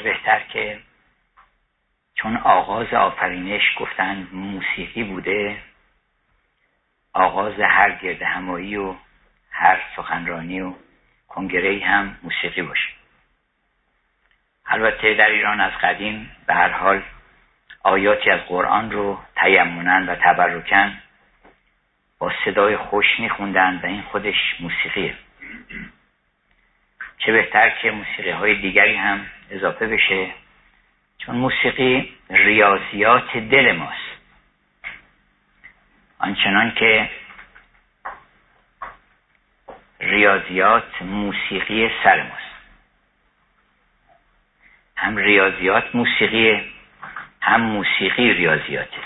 بهتر که چون آغاز آفرینش گفتن موسیقی بوده، آغاز هر گرد همایی و هر سخنرانی و کنگره‌ای هم موسیقی باشه. البته در ایران از قدیم به هر حال آیاتی از قرآن رو تیمناً و تبرکاً با صدای خوش میخوندن و این خودش موسیقیه. چه بهتر که موسیقی های دیگری هم اضافه بشه، چون موسیقی ریاضیات دل ماست، آنچنان که ریاضیات موسیقی سر ماست. هم ریاضیات موسیقیه، هم موسیقی ریاضیاته.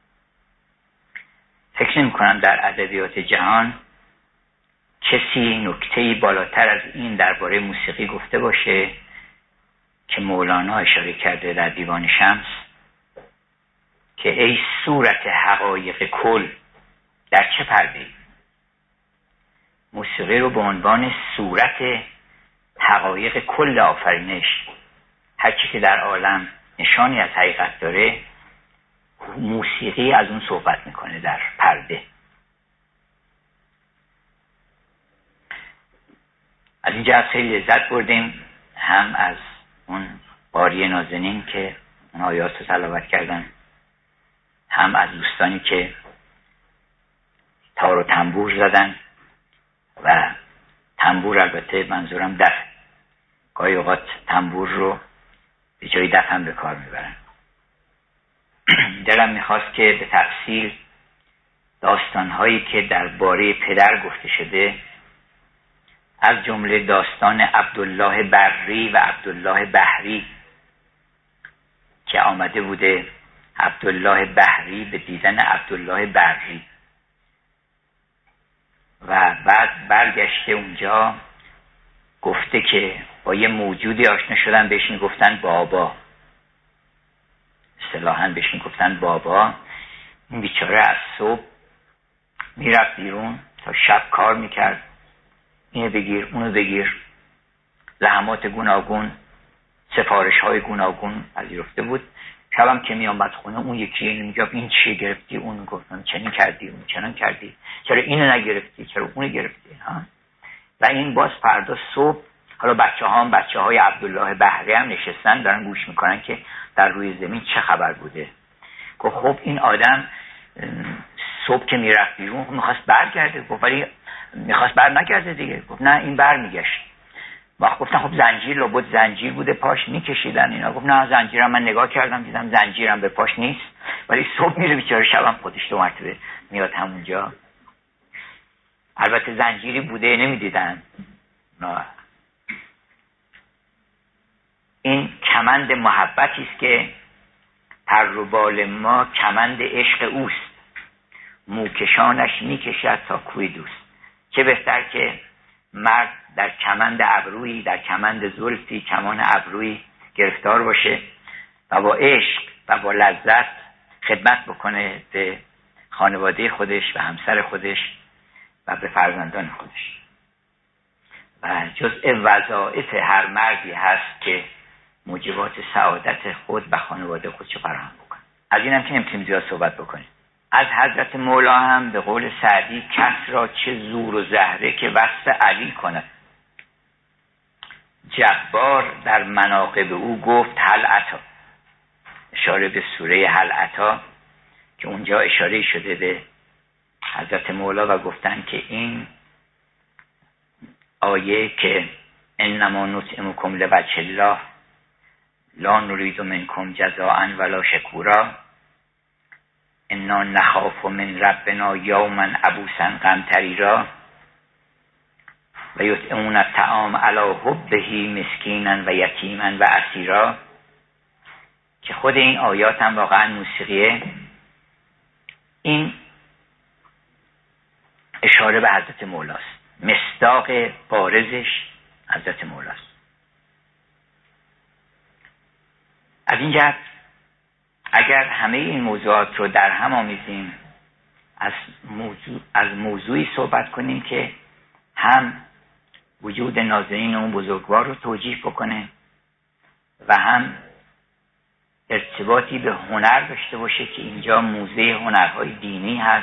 فکر نمی کنم در ادبیات جهان کسی نکته‌ای بالاتر از این درباره موسیقی گفته باشه که مولانا اشاره کرده در دیوان شمس که ای صورت حقایق کل در چه پرده‌ای؟ موسیقی رو به عنوان صورت حقایق کل آفرینش، هر چی که در عالم نشانی از حقیقت داره، موسیقی از اون صحبت میکنه در پرده. از این جهت خیلی لذت بردیم، هم از اون قاری نازنین که اون آیات رو تلاوت کردن، هم از دوستانی که تار و تنبور زدن. و تنبور البته منظورم دف، گاهی اوقات تنبور رو به جای دف هم به کار میبرن. دلم میخواست که به تفصیل داستانهایی که درباره پدر گفته شده، از جمله داستان عبدالله بری و عبدالله بحری که آمده بوده عبدالله بحری به دیدن عبدالله بری و بعد برگشته اونجا گفته که با یه موجودی آشنا شدن بهش میگفتن بابا، اصطلاحاً بهش میگفتن بابا. این بیچاره از صبح میرفت بیرون تا شب کار میکرد، اینو بگیر اونو بگیر، لحمات گوناگون، سفارش های گوناگون پذیرفته بود. شبم که می آمد خونه اون یکی میگه این چیه گرفتی؟ اون گفتم چنین کردی، اون چنان کردی، چرا اینو نگرفتی، چرا اونو گرفتی ها؟ و این باز فردا صبح، حالا بچه های عبدالله بحری هم نشستن دارن گوش میکنن که در روی زمین چه خبر بوده. گفت خب این آدم صبح که میرفت بیرون میخواست برگرده، گفت ولی میخواست بر نگرده دیگه. گفت نه این بر میگشت. وقت گفتن خب زنجیر لابد زنجیر بوده پاش میکشیدن اینا. گفت نه زنجیرم من نگاه کردم دیدم زنجیرم به پاش نیست، ولی صبح میره بیچاره شبم خودش 2 مرتبه میاد همونجا. البته زنجیری بوده نمیدیدن. این کمند محبتی است که پر و بال ما کمند عشق اوست، موکشانش میکشد تا کوی دوست. چه بهتر که مرد در کمند ابرویی، در کمند زلفی، کمان ابرویی گرفتار باشه و با عشق و با لذت خدمت بکنه به خانواده خودش و همسر خودش و به فرزندان خودش. و جزء وظایف هر مردی هست که موجبات سعادت خود و خانواده خودش فراهم بکنه. از این هم که نمیتونیم زیاد صحبت بکنیم. از حضرت مولا هم به قول سعدی کس را چه زور و زهره که وصف علی کند. جبار در مناقب او گفت هل عطا، اشاره به سوره هل عطا که اونجا اشاره شده به حضرت مولا و گفتن که این آیه که انما نطعمکم لوجه الله لا نرید منکم جزاء ولا شکورا انا نخاف من ربنا یوما عبوسا قمطریرا و یطعمون الطعام علی حبه مسکینا و یتیما و اسیرا، که خود این آیات هم واقعا موسیقیه. این اشاره به حضرت مولاست، مصداق بارزش حضرت مولاست. از این جهت اگر همه این موضوعات رو در هم آمیزیم، از موضوعی صحبت کنیم که هم وجود نازنین اون بزرگوار رو توجیه بکنه، و هم ارتباطی به هنر داشته باشه که اینجا موزه هنرهای دینی هست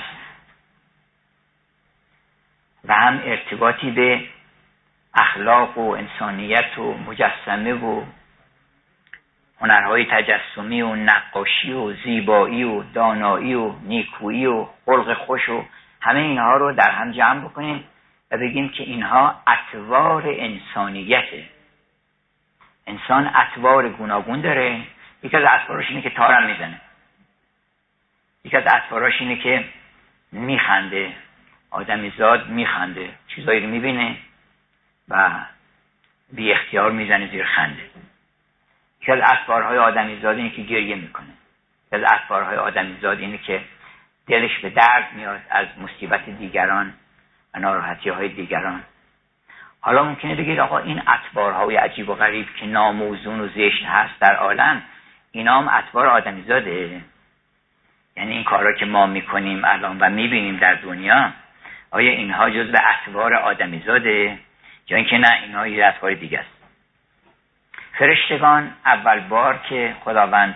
و هم ارتباطی به اخلاق و انسانیت و مجسمه و هنرهای تجسمی و نقاشی و زیبایی و دانایی و نیکویی و خلق خوش و همه اینها رو در هم جمع بکنیم و بگیم که اینها اطوار انسانیته. انسان اطوار گوناگون داره. یکی از اطواراش اینه که تارم میزنه، یکی از اطواراش اینه که میخنده، آدمیزاد میخنده، چیزایی رو میبینه و بی اختیار میزنه زیر خنده. یکی از اطوارهای آدمیزاد اینه که گریه میکنه. یکی از اطوارهای آدمیزاد اینه که دلش به درد میاد از مصیبت دیگران و ناراحتی‌های دیگران. حالا ممکنه بگید آقا این اطوارهای عجیب و غریب که ناموزون و زشت هست در عالم، اینا هم اطوار آدمیزاده؟ یعنی این کارا که ما میکنیم الان و میبینیم در دنیا، آیا اینها جزو اطوار آدمیزاده یا اینکه نه اینها یه اطوار دیگه است؟ فرشتگان اول بار که خداوند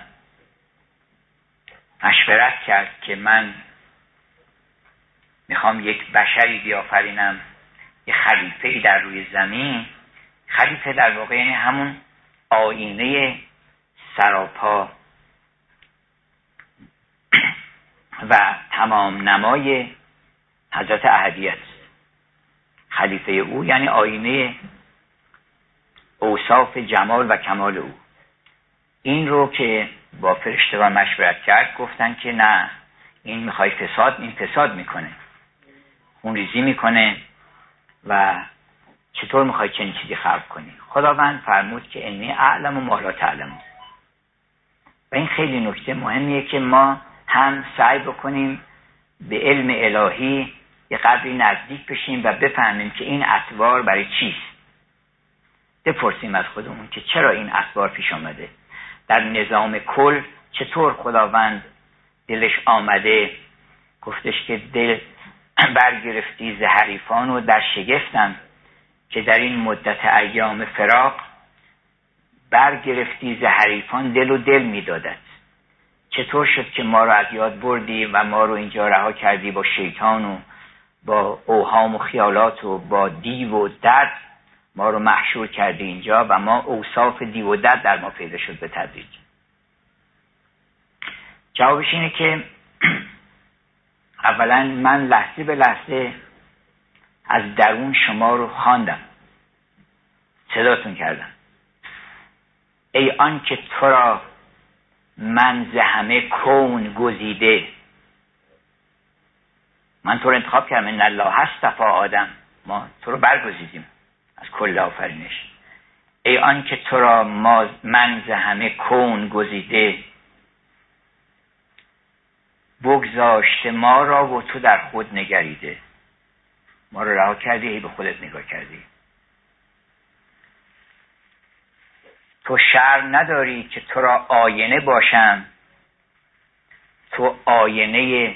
مشورت کرد که من میخوام یک بشری بیافرینم، یک خلیفه‌ای در روی زمین، خلیفه در واقع یعنی همون آینه سراپا و تمام نمای حضرت احدیت. خلیفه او یعنی آینه اوصاف جمال و کمال او. این رو که با فرشتگان مشورت کرد گفتن که نه، این میخوای فساد، این فساد میکنه، خونریزی میکنه و چطور میخوای چنین چیزی خلق کنی؟ خداوند فرمود که انی اعلم و ما لا تعلمون. و این خیلی نکته مهمیه که ما هم سعی بکنیم به علم الهی یه قدری نزدیک بشیم و بفهمیم که این اطوار برای چیست. بپرسیم از خودمون که چرا این اطوار پیش آمده، در نظام کل چطور خداوند دلش آمده گفتش که دل برگرفتی ز حریفان و در شگفتم که در این مدت ایام فراق برگرفتی ز حریفان دل و دل میدادت. چطور شد که ما رو از یاد بردی و ما رو اینجا رها کردی با شیطان و با اوهام و خیالات و با دیو و دد ما رو محشور کردی اینجا و ما اوصاف دیو و دد در ما پیدا شد به تدریج؟ جوابش اینه که اولا من لحظه به لحظه از درون شما رو خواندم، صداتون کردم. ای آن که تو را من ز همه کون گزیده، من تو رو انتخاب کردم. ان الله اصطفی آدم، ما تو رو برگزیدیم از کل آفرینش. ای آن که تو را من ز همه کون گزیده، بگذاشته ما را و تو در خود نگریده. ما رو رها کردی، هی به خودت نگاه کردی. تو شرم نداری که تو را آینه باشم، تو آینه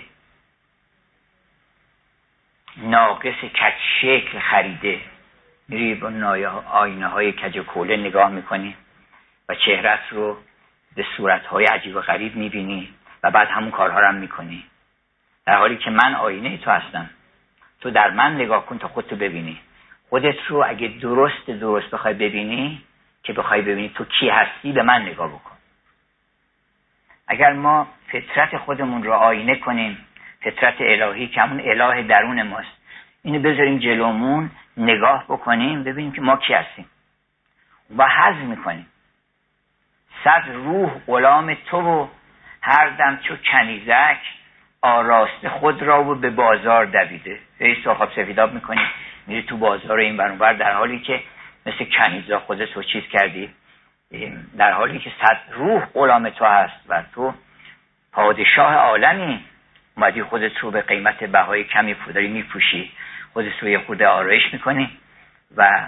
ناقص کج شکل خریده. میری با آینه های کج کوله نگاه میکنی و چهرت رو به صورتهای عجیب و غریب میبینی و بعد همون کارها رو هم میکنی، در حالی که من آینه تو هستم. تو در من نگاه کن تا خودتو ببینی. خودت رو اگه درست بخوای ببینی، که بخوای ببینی تو کی هستی، به من نگاه بکن. اگر ما فطرت خودمون رو آینه کنیم، فطرت الهی که همون اله درون ماست، اینو بذاریم جلومون، نگاه بکنیم، ببینیم که ما کی هستیم و هضم میکنیم. صد روح غلام تو و هر دم چو کنیزک، آراسته خود را و به بازار دویده. ای سرخاب سفیداب میکنی، میری تو بازار این ور اون ور، در حالی که مثل کنیزا خودت رو چیز کردی، در حالی که صد روح غلام تو هست و تو پادشاه عالمی، اومدی خودت رو به قیمت بهای کمی داری میپوشی، خودت رو یه خورده آرایش میکنی و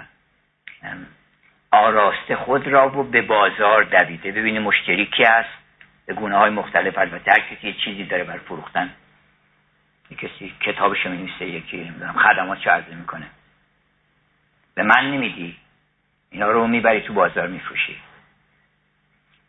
آراسته خود را و به بازار دویده. ببینی مشتری کی هست، به گونه‌های مختلف. البته هر کسی یه چیزی داره برای فروختن، کسی کتابش رو می‌نویسه، یکی خدماتش عرضه میکنه. به من نمیدی، اینا رو میبری تو بازار میفروشی.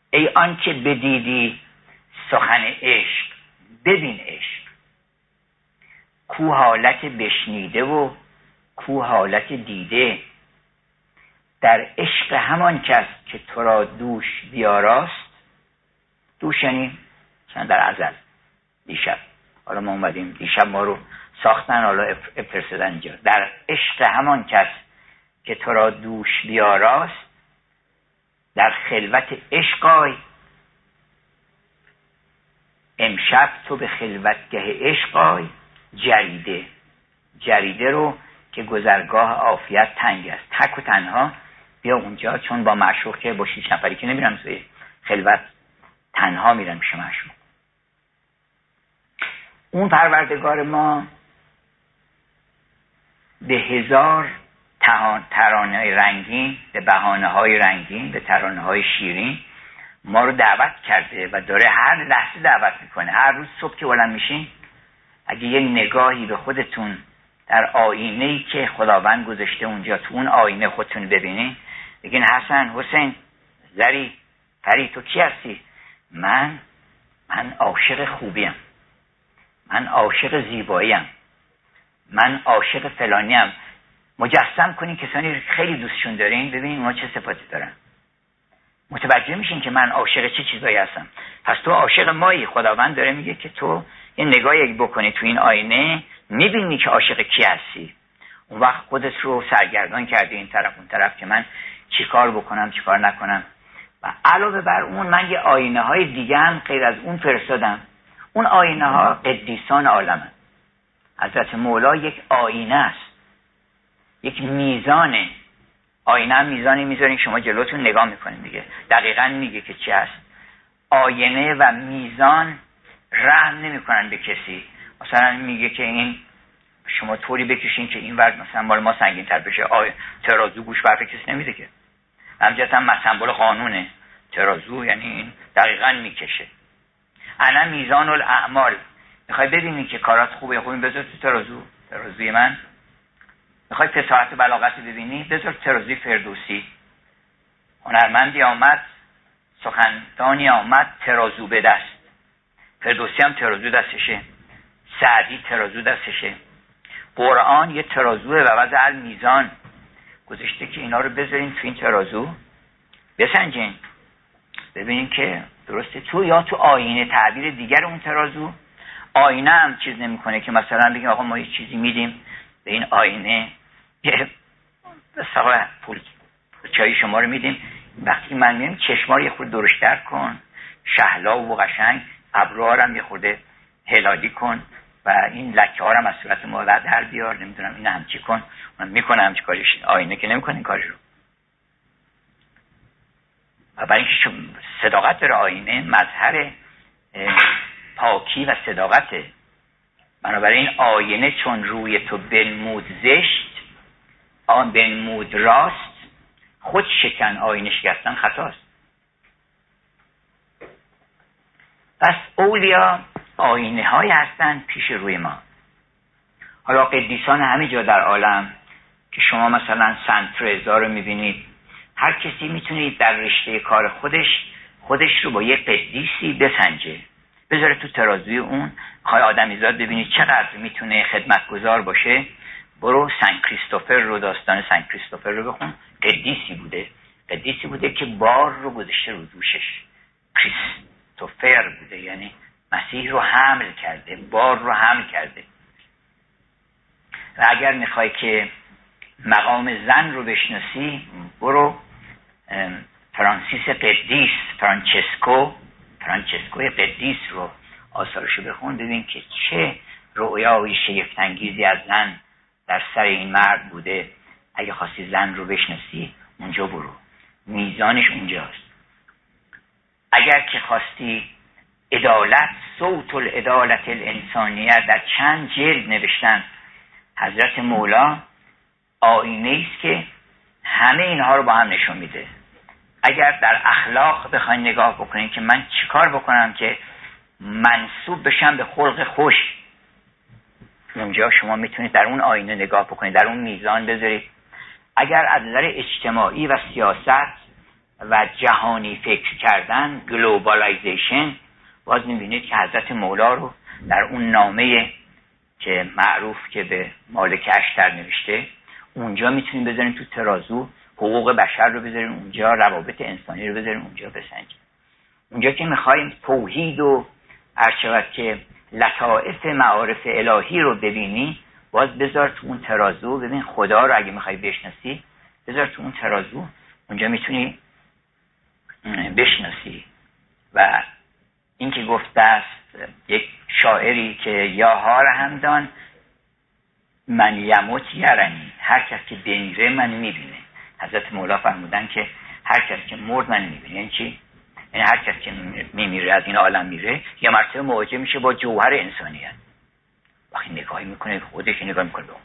ای آن که بدیدی سخن عشق، ببین عشق، کو حالت بشنیده و کو حالت دیده. در عشق همان کس که تو را دوش بیاراست، دوش یعنی مثلا در ازل، دیشب، حالا ما اومدیم دیشب ما رو ساختن، حالا افرستدن اینجا. در عشق همان کس که تو را دوش بیاراست، در خلوت عشقای، امشب تو به خلوتگه عشقای. جریده، جریده رو که گذرگاه عافیت تنگ است، تک و تنها بیا اونجا، چون با معشوق که با 6 نفری که نمیرم توی خلوت، تنها میرم پیش معشوق. اون پروردگار ما به 1000 ترانه رنگین، به بهانه‌های رنگین، به ترانه‌های شیرین ما رو دعوت کرده و داره هر لحظه دعوت میکنه. هر روز صبح که بلند میشین، اگه یه نگاهی به خودتون در آینه‌ای که خداوند گذاشته اونجا، تو اون آینه خودتون ببینین، بگین حسن، حسین، زری، فری، تو کی هستی؟ من عاشق خوبیم، من عاشق زیباییم، من عاشق فلانیم. مجسم کنین کسانی خیلی دوستشون دارین، ببینین اونا چه صفاتی دارن. متوجه میشین که من عاشق چه چیزایی هستم. پس تو عاشق مایی. خداوند داره میگه که تو یه نگاهی بکنی تو این آینه، میبینی که عاشق کی هستی. اون وقت خودت رو سرگردان کردی این طرف اون طرف که من چیکار بکنم چیکار نکنم. و علاوه بر اون من یه آینه های دیگه هم غیر از اون فرستادم. اون آینه ها قدیسان عالمه. حضرت مولا یک آینه است، یک میزانه. آینه هم میزانی میذارین شما جلوتون نگاه میکنین دیگه، دقیقاً میگه که چی هست. آینه و میزان رحم نمیکنن به کسی. مثلا میگه که این شما طوری بکشین که این ورد مثلا مال ما سنگین تر بشه. ترازو گوش برف کسی نمیده که. همجاست هم سمبل قانونه ترازو، یعنی این دقیقاً میکشه. انا میزان الاعمال. میخوای ببینی که کارات خوبه خوبی، بذار تو ترازوی من. میخوای فصاحت و بلاغت ببینی، بذار ترازوی فردوسی. هنرمندی آمد، سخندانی آمد، ترازو به دست. فردوسی هم ترازو دستشه، سعدی ترازو دستشه. قرآن یه ترازوه و وضع المیزان گذاشته که اینا رو بذارین تو این ترازو، بسنجین ببینین که درسته. تو یا تو آینه تعبیر دیگر اون ترازو. آینه هم چیز نمیکنه که مثلا بگیم آقا ما یه چیزی میدیم به این آینه، یه مثلا پول چای شما رو میدیم، وقتی من میگم چشما رو یه خورده درشتر کن، شهلا و قشنگ، ابروها رو هم یه خورده هلالی کن و این لکه ها رو هم از صورت ما در بیار، نمیدونم این همچی کن. من میکنم همچی کاریش. آینه که نمیکنه این کاری رو. و برای اینکه صداقت داره آینه، مظهر پاکی و صداقته. بنابراین آینه چون روی تو بنمود زشت، آن بنمود راست، خود شکن آینه شکستن خطاست. پس اولیا آینه های هستن پیش روی ما. حالا قدیسان همه جا در عالم که شما مثلا سنت ترزا رو میبینید، هر کسی میتونید در رشته کار خودش رو با یه قدیسی بسنجه، بذاره تو ترازوی اون. خواهی آدمیزاد ببینید چقدر میتونه خدمتگزار باشه، برو سن کریستوفر رو، داستان سن کریستوفر رو بخون. قدیسی بوده که بار رو گذاشته رو دوشش. کریستوفر بوده، یعنی مسیح رو حمل کرده، بار رو حمل کرده. و اگر میخوای که مقام زن رو بشناسی، برو فرانسیس قدیس، فرانچسکو قدیس رو آثارشو بخون، ببین که چه رؤیای شگفت‌انگیزی از زن در سر این مرد بوده. اگه خواستی زن رو بشناسی اونجا برو، میزانش اونجاست. اگر که خواستی عدالت، صوت العدالت الانسانیه در چند جلد نوشتن حضرت مولا، آینه است که همه اینها رو با هم نشون میده. اگر در اخلاق بخواید نگاه بکنید که من چیکار بکنم که منسوب بشم به خلق خوش، اونجا شما میتونید در اون آینه نگاه بکنید، در اون میزان بذارید. اگر از نظر اجتماعی و سیاست و جهانی فکر کردن، گلوبالایزیشن، باز میبینید که حضرت مولا رو در اون نامه که معروف که به مالک اشتر نوشته، اونجا میتونیم بذاریم تو ترازو، حقوق بشر رو بذاریم اونجا، روابط انسانی رو بذاریم اونجا بسنجیم. اونجا که میخوایم توحید و ارشبت که لطائف معارف الهی رو ببینی، باز بذار تو اون ترازو، ببین خدا رو اگه میخوای بشناسی بذار تو اون ترازو، اونجا میتونی بشناسی. و این که گفته است یک شاعری که یا هار همدان من یموت یرنی، هر کس که بمیره من میبینه. حضرت مولا فرمودن که هر کس که مرد من میبینه. یعنی چی؟ یعنی هر کس که میمیره، از این عالم میره، یه مرتبه مواجه میشه با جوهر انسانیت. وقتی نگاهی میکنه خودش، نگاه میکنه به اون،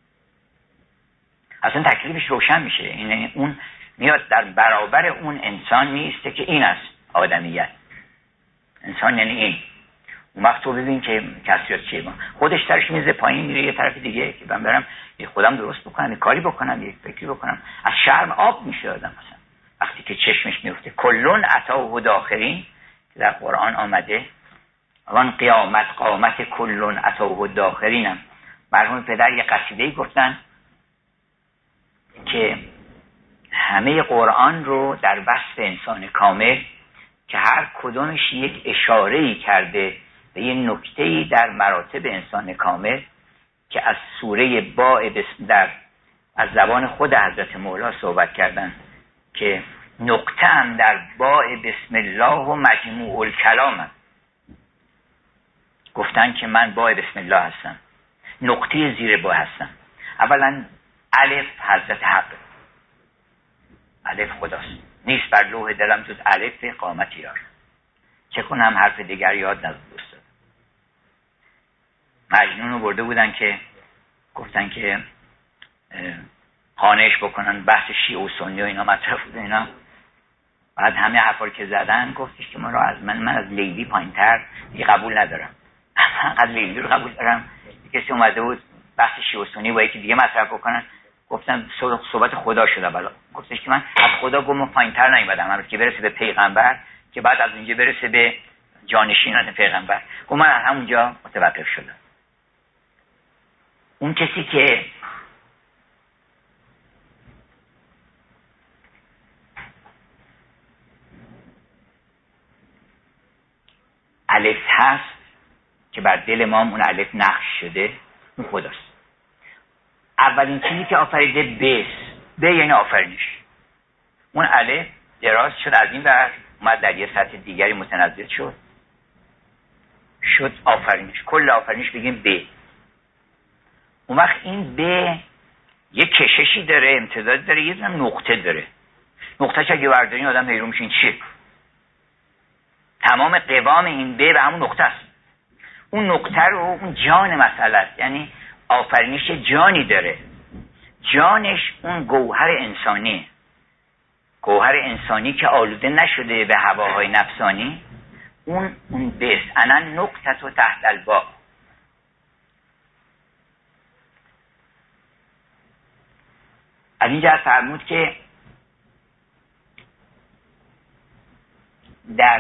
اصلا تکلیفش روشن میشه. این اون میاد در برابر اون انسان میسته که این است آدمیت. انسان یعنی این. اون وقت تو ببین که کسریات چیه، خودش سرش میزه پایین میره یه طرف دیگه که من برم یه خودم درست بکنم، یه کاری بکنم، یه فکری بکنم. از شرم آب میشه آدم مثلا وقتی که چشمش میفته. کلون اتاه داخرین که در قرآن آمده، وان قیامت قامت کلون اتاه داخرینم. مرحوم پدر یه قصیده‌ای گفتن که همه قرآن رو در وصف انسان کامل که هر کدومش یک اشاره‌ای کرده به یه نکته‌ای در مراتب انسان کامل، که از سوره باء در از زبان خود حضرت مولا صحبت کردن که نقطه هم در باء بسم الله و مجموع الکلام. گفتن که من باء بسم الله هستم، نقطه زیر با هستم. اولا الف حضرت حق، الف خداست، نیست بر لوح دلم جز الف قامت یار. چه کنم حرف دیگر یاد ندارم. مجنون رو برده بودن که گفتن که خانهش بکنن، بحث شیعه و سنی و اینا مطرح بود اینا. بعد همه حرفا که زدن گفتش که من از لیلی پایین‌تر دیگه قبول ندارم. از لیلی رو قبول دارم. کسی اومده بود بحث شیعه و سنی با یکی دیگه مطرح بکنن، گفتن صحبت خدا شده. بالا گفتش که من از خدا گم پایین‌تر نیومدم، البته که برسه به پیغمبر، که بعد از اونجا برسه به جانشینان پیغمبر. و من همونجا متوقف شدم. اون کسی که الف هست که بر دل ما اون الف نقش شده، اون خداست. اولین چیزی که آفریده به یعنی آفرینش. اون الف دراز شد از این ور اومد در یه سطح دیگری متنزل شد آفرینش. کل آفرینش بگیم به. اون وقت این به یه کششی داره، امتداد داره، یه دونه نقطه داره. نقطه‌اش اگه بردارین آدم حیرون میشه این چیه؟ تمام قوام این به همون نقطه است. اون نقطه رو اون جان مسئله است، یعنی آفرینش جانی داره. جانش اون گوهر انسانی، گوهر انسانی که آلوده نشده به هواهای نفسانی، اون بس انا نقطه و تحت الباء. از اینجا فرمود که در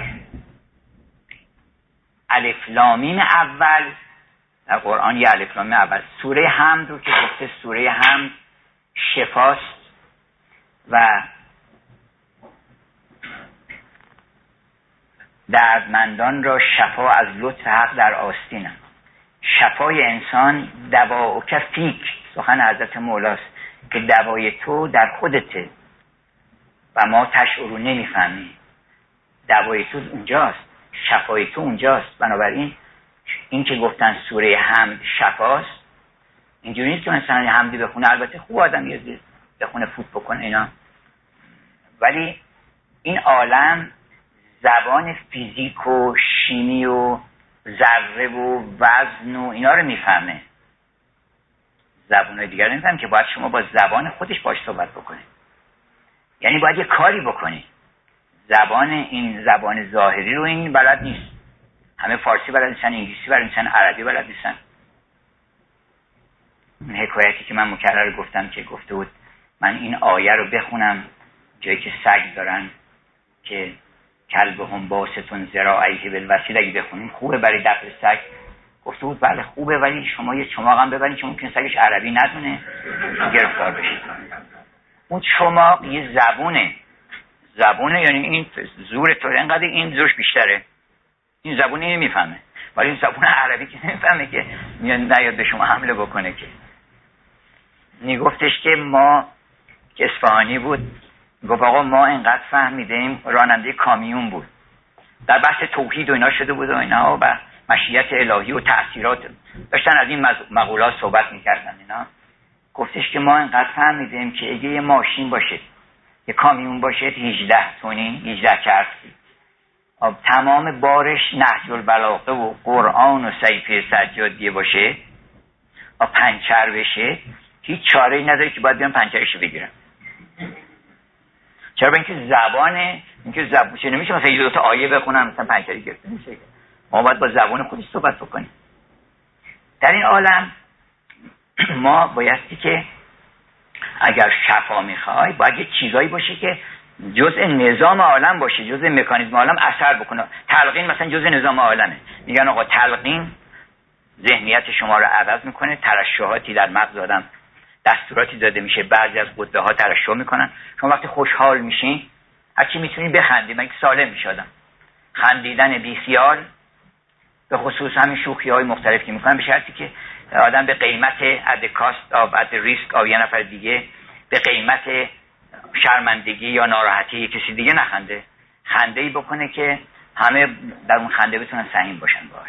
الف لام میم اول در قرآن، یه الف لام میم اول، سوره حمد رو که گفته سوره حمد شفاست و دردمندان را شفا از لطف حق در آستینم. شفای انسان دوا و کفیک، سخن حضرت مولاست که دوای تو در خودته و ما تشعرو نمیفهمی. دوای تو اونجاست، شفای تو اونجاست. بنابراین این که گفتن سوره حمد شفاست، اینجوری نیست که مثلا حمدی بخونه، البته خوب آدم یه بخونه فوت بکنه اینا، ولی این عالم زبان فیزیک و شیمی و ذره و وزن و اینا رو میفهمه، زبان‌های دیگر نمیفهمه، که باید شما با زبان خودش باش صحبت بکنید. یعنی باید یه کاری بکنی. زبان این زبان ظاهری رو این بلد نیست. همه فارسی بلد نیستن، انگلیسی بلد نیستن، عربی بلد نیستن. این حکایتی که من مکرر گفتم که گفته بود من این آیه رو بخونم جایی که سگ دارن که کلبهم باسطون ذراعیه بالوصید اگه بخونیم خوبه برای دفع سگ. گفته بود بله خوبه، ولی شما یه چماق هم ببرین که ممکنه سگش عربی ندونه گرفتار بشید. اون چماق یه زبونه، یعنی این زور تو اینقدر این زورش بیشتره، این زبون اینو میفهمه، ولی این زبون عربی که نمیفهمه که نیاد به شما حمله بکنه. که میگفتش که ما که اصفهانی بود، گفت آقا ما اینقدر فهمیدیم، راننده کامیون بود، در بحث توحید و اینا شده بود و اینا و مشیت الهی و تأثیرات داشتن از این مقولات صحبت میکردن اینا. گفتش که ما اینقدر فهمیدیم که اگه یه ماشین باشه، یه کامیون باشه 18 تونی 18 کرسی، تمام بارش نهج البلاغه و قرآن و صحیفه سجادیه باشه، پنچر بشه، هیچ چاره‌ای نداره که باید بیان پنچرشو بگیرن. چرا؟ به اینکه زبانه، اینکه زبون چه نمیشه مثلا یه دو تا آیه بخونم مثلا پنچری گرفته میشه. ما باید با زبان خودش صحبت بکنیم. در این عالم ما بایستی که اگر شفا میخوای باید یه چیزایی باشه که جزء نظام عالم باشه، جزء مکانیزم عالم اثر بکنه. تلقین مثلا جزء نظام عالمه. میگن آقا تلقین ذهنیت شما رو عوض میکنه، ترشحاتی در مغز آدم دستوراتی داده میشه، بعضی از قده ها ترشح میکنن. شما وقتی خوشحال میشین هرچی میتونی بخندید، مگه سالم میشه آدم. خندیدن بیخیال، به خصوص همین شوخی های مختلف که میکنن، به شرطی که آدم به قیمت at the cost of at the risk of یه نفر دیگه، به قیمت شرمندگی یا ناراحتی کسی دیگه نخنده، خنده‌ای بکنه که همه در اون خنده بتونن سهیم باشن باهاش.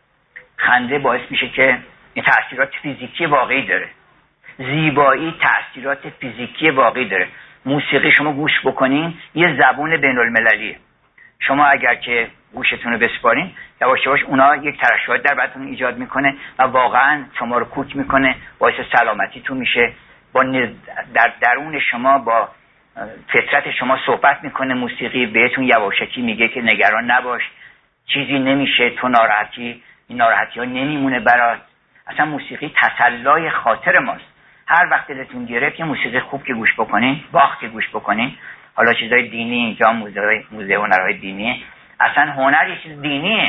خنده باعث میشه که این تأثیرات فیزیکی واقعی داره. زیبایی تأثیرات فیزیکی واقعی داره. موسیقی شما گوش بکنین یه زبون بین المللیه. شما اگر که گوشتون رو بسپارین، یواش یواش اونا یک ترشحات در بدنتون ایجاد میکنه و واقعا شما رو کوک میکنه، باعث سلامتیتون میشه، با در درون شما با فطرت شما صحبت میکنه. موسیقی بهتون یواشکی میگه که نگران نباش، چیزی نمیشه، تو ناراحتی، این ناراحتی ها نمیمونه برات. اصلا موسیقی تسلای خاطر ماست. هر وقت دلتون گرفت یه موسیقی خوب که گوش بکنین، باخت که گوش بکنین، حالا چیزای دینی اینجا موزه هنرهای دینیه، اصلا هنر یه چیز دینیه.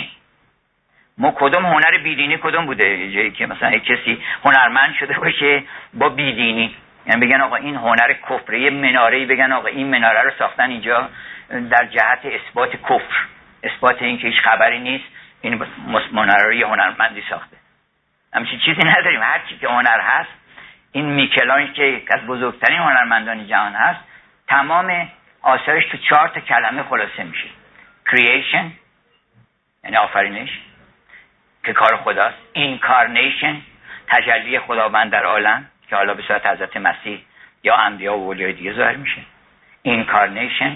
ما کدوم هنر بیدینی کدوم بوده؟ یه جایی که مثلا کسی هنرمند شده باشه با بیدینی، یعنی بگن آقا این هنر کفره، یه مناره‌ای بگن آقا این مناره رو ساختن اینجا در جهت اثبات کفر، اثبات این که هیچ خبری نیست، این مناره رو یه هنرمندی ساخته. همچین چیزی نداریم. هر چی که هنر هست، این میکلانژ که از بزرگترین هنرمندان جهان هست، تمام آثارش تو 4 تا کلمه خلاصه میشه. creation یعنی آفرینش که کار خداست، incarnation تجلی خداوند در عالم که حالا به صورت حضرت مسیح یا انبیا و اولیای دیگه ظاهر میشه، incarnation،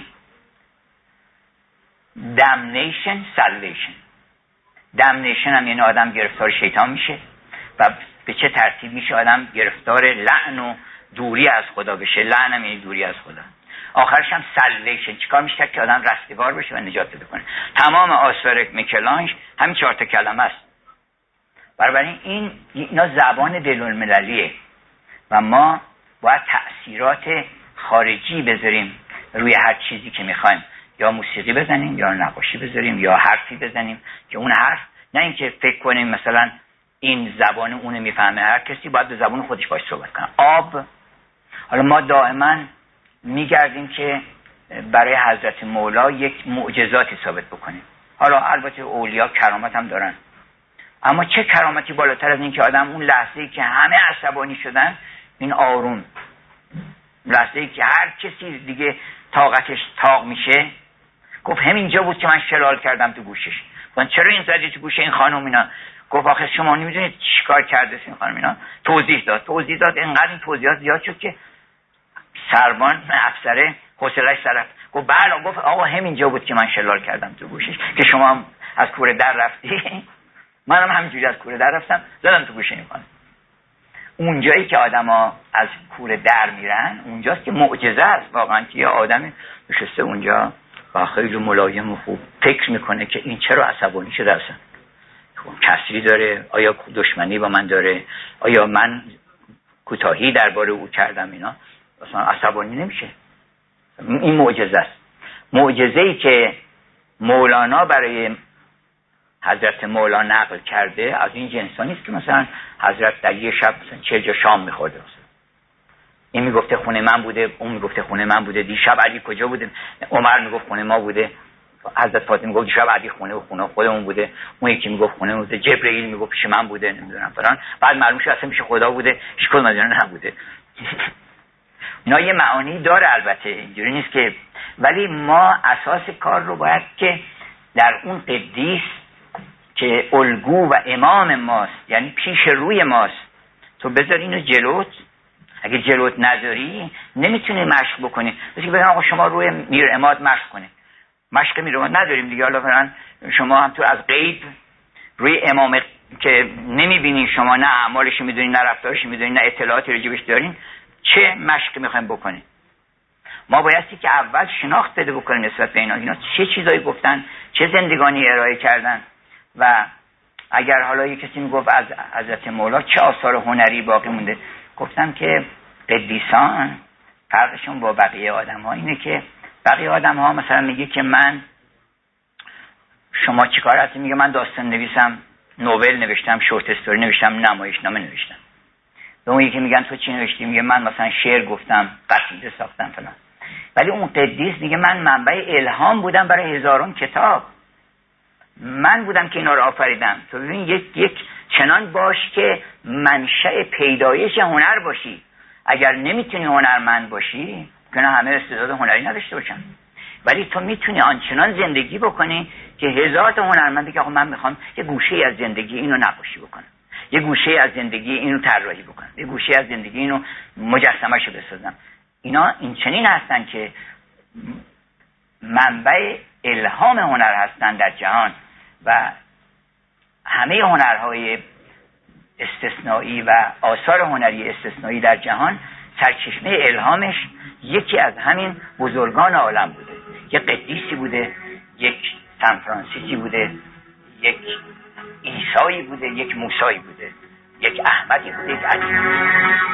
damnation، salvation. damnation هم یعنی آدم گرفتار شیطان میشه و به چه ترتیب میشه آدم گرفتار لعن و دوری از خدا بشه. لعن هم یعنی دوری از خدا. آخرش هم سالویشن، چیکار میشه که آدم رستگار بشه و نجات پیدا کنه. تمام آثار میکلانژ همین 4 تا کلمه است. بنابراین اینا زبان بین‌المللیه و ما باید تأثیرات خارجی بذاریم روی هر چیزی که میخوایم، یا موسیقی بزنیم یا نقاشی بذاریم یا حرفی بزنیم که اون حرف، نه اینکه فکر کنیم مثلا این زبان اونه میفهمه. هر کسی باید به زبان خودش باش صحبت کنه. آب، حالا ما دائما میگردیم که برای حضرت مولا یک معجزاتی ثابت بکنیم. حالا البته اولیا کرامت هم دارن، اما چه کرامتی بالاتر از این که آدم اون لحظه‌ای که همه عصبانی شدن، این آروم، لحظه‌ای که هر کسی دیگه طاقتش تاق میشه، گفت همینجا بود که من شلال کردم تو گوشش. گفتن چرا این زدی تو گوش این خانم اینا؟ گفت آخه شما نمیدونید چیکار کرده این خانم اینا. توضیح داد. اینقدر این توضیحات زیاد شد که سربان افسره حوصله‌اش سر رفت. گفت بله. گفت آقا همینجا بود که من شلال کردم تو گوشش که شما هم از کوره در رفتی، منم همینجوری از کوره در رفتم زدم تو گوش این خانم. اونجایی که آدما از کوره در میرن، اونجاست که معجزه است واقعا، که یه آدمی نشسته اونجا با خیلی ملایم و خوب فکر میکنه که این چرا عصبانی شده اصلا، کسری داره، آیا دشمنی با من داره، آیا من کوتاهی درباره او کردم، اینا اصلا عصبانی نمیشه. این معجزه است. معجزه‌ای که مولانا برای حضرت مولا نقل کرده از این جنسا نیست که مثلا حضرت در یه شب مثلا 40 جا شام می‌خورده. این میگفته خونه من بوده، اون میگفته خونه من بوده، دیشب علی کجا بوده، عمر میگفت خونه ما بوده، حضرت فاطمه میگفت دیشب علی خونه و خونه خودمون بوده، اون یکی میگفت خونه بوده، جبرئیل میگفت پیش من بوده، نمیدونم فلان، بعد معلوم شد اصلا پیش خدا بوده، هیچ کدوم از اینا نبوده. اینا یه معانی داره البته، اینجوری نیست که، ولی ما اساس کار رو باید که در اون قدیس که الگو و امام ماست، یعنی پیش روی ماست، تو بذار اینو جلوت. اگه جلوت نذاری نمیتونی مشق بکنی. مثل که بگن آقا شما روی میر عماد مشق کنی. مشق میر عماد نداریم دیگه. حالا فرضاً شما هم تو از غیب روی امام که نمیبینی، شما نه اعمالش میدونی، نه رفتارش میدونی، نه اطلاعاتی راجبش دارین، چه مشقی میخوایم بکنی؟ ما بایستی که اول شناخت پیدا بکنیم نسبت به اینا چه چیزایی گفتن، چه زندگانی ارائه کردن. و اگر حالا یک کسی میگفت از حضرت مولا چه آثار هنری باقی مونده، گفتم که قدیسان فرقشون با بقیه آدم‌ها اینه که بقیه آدم‌ها مثلا میگه که من، شما چیکار هستی؟ میگه من داستان نویسم، نوول نوشتم، شورت استوری نوشتم، نمایشنامه نوشتم. به اون یکی میگن تو چی نوشتی؟ میگه من مثلا شعر گفتم، قصیده ساختم فلان. ولی اون قدیس میگه من منبع الهام بودم برای هزاران کتاب، من بودم که اینا رو آفریدم. تو ببین یک چنان باش که منشأ پیدایش هنر باشی. اگر نمیتونی هنرمند باشی، که همه استعداد هنری نداشته باشن، ولی تو میتونی آنچنان زندگی بکنی که هزار تا هنرمندی که آقا من میخوام یه گوشه از زندگی اینو نقاشی بکنم، یه گوشه از زندگی اینو طراحی بکنم، یه گوشه از زندگی اینو مجسمه‌شو بسازم. اینا این چنین هستن که منبع الهام هنر هستن در جهان. و همه هنرهای استثنایی و آثار هنری استثنایی در جهان سرچشمه الهامش یکی از همین بزرگان عالم بوده. یک قدیسی بوده، یک سن فرانسیسی بوده، یک عیسایی بوده، یک موسایی بوده، یک احمدی بوده، یک علی بوده.